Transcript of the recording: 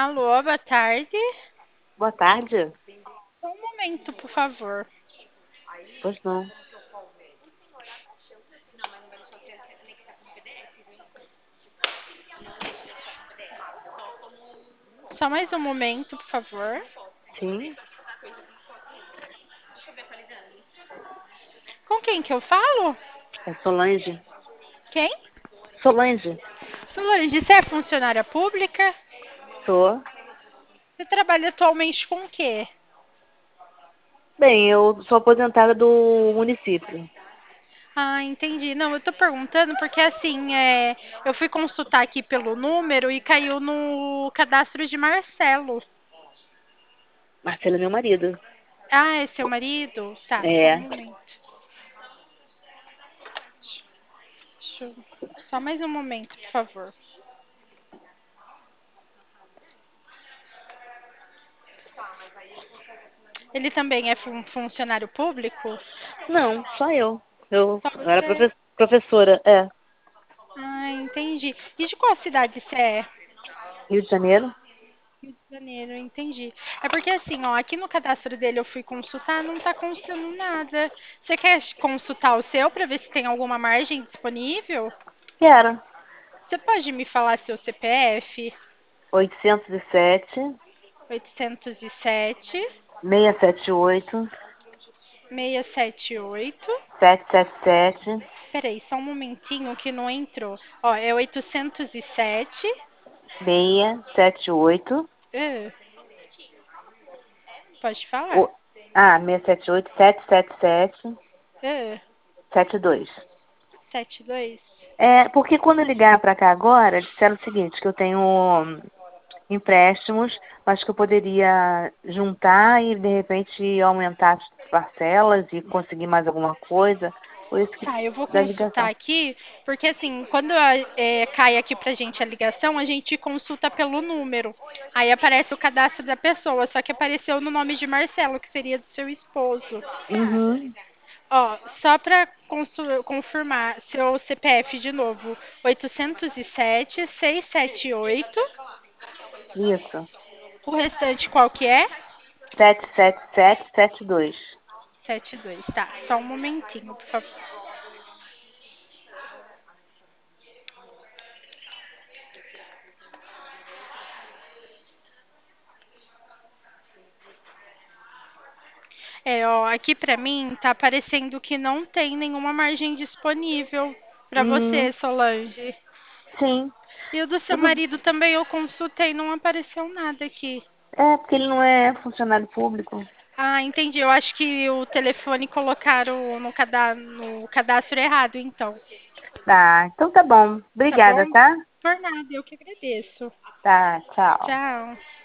Alô, boa tarde. Boa tarde. Só um momento, por favor. Pois não. Só mais um momento, por favor. Sim, Com quem que eu falo? é Solange. Quem? Solange, Solange, você é funcionária pública? sou. Você trabalha atualmente com o quê? Bem, eu sou aposentada do município. Ah, entendi. Não, eu tô perguntando porque assim, eu fui consultar aqui pelo número e caiu no cadastro de Marcelo. Marcelo é meu marido. Ah, é seu marido? Tá, só um É. momento. Deixa eu- Só mais um momento, por favor. Ele também é funcionário público? Não, só eu. Eu Só era você? professora. É. Ah, entendi. E de qual cidade você é? Rio de Janeiro? Rio de Janeiro, entendi. É porque assim, ó, aqui no cadastro dele eu fui consultar, não tá constando nada. Você quer consultar o seu para ver se tem alguma margem disponível? Quero. Você pode me falar seu CPF? 807 807 678 678. 777 Peraí, só um momentinho que não entrou. Ó, é 807. 678. Ah, pode falar. o- Ah, 678 777 Ah, 72. 72. É, porque quando eu ligar para cá agora, disseram o seguinte, que eu tenho empréstimos, mas que eu poderia juntar e de repente aumentar as parcelas e conseguir mais alguma coisa. Por isso que Tá, eu vou da consultar ligação. aqui, porque assim, quando cai aqui pra gente a ligação, a gente consulta pelo número. Aí aparece o cadastro da pessoa, só que apareceu no nome de Marcelo, que seria do seu esposo. Uhum, Ó, só pra confirmar, seu CPF de novo, 807 678. isso. O restante qual que é? 77772. 72. Tá, só um momentinho, por favor. É, ó, aqui pra mim tá aparecendo que não tem nenhuma margem disponível pra Uhum, você, Solange. sim. E o do seu Tudo. marido também eu consultei, não apareceu nada aqui. É, porque ele não é funcionário público. Ah, entendi. Eu acho que o telefone colocaram no cadastro errado, então. Tá, então tá bom. Tá bom? Obrigada, tá? Por nada, eu que agradeço. Tá, tchau. Tchau.